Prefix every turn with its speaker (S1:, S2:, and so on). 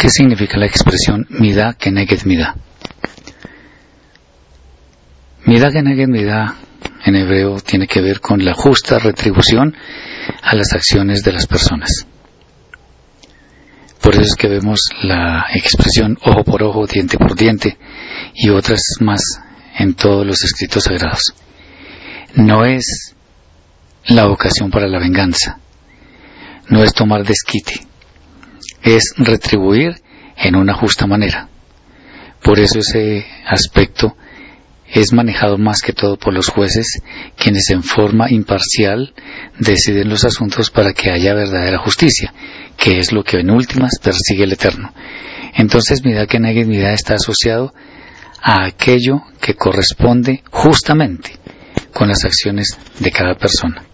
S1: ¿Qué significa la expresión midá keneged midá? Midá keneged midá en hebreo tiene que ver con la justa retribución a las acciones de las personas. Por eso es que vemos la expresión ojo por ojo, diente por diente y otras más en todos los escritos sagrados. No es la ocasión para la venganza, no es tomar desquite, es retribuir en una justa manera. Por eso ese aspecto es manejado más que todo por los jueces, quienes en forma imparcial deciden los asuntos para que haya verdadera justicia, que es lo que en últimas persigue el Eterno. Entonces, midá keneged midá está asociado a aquello que corresponde justamente con las acciones de cada persona.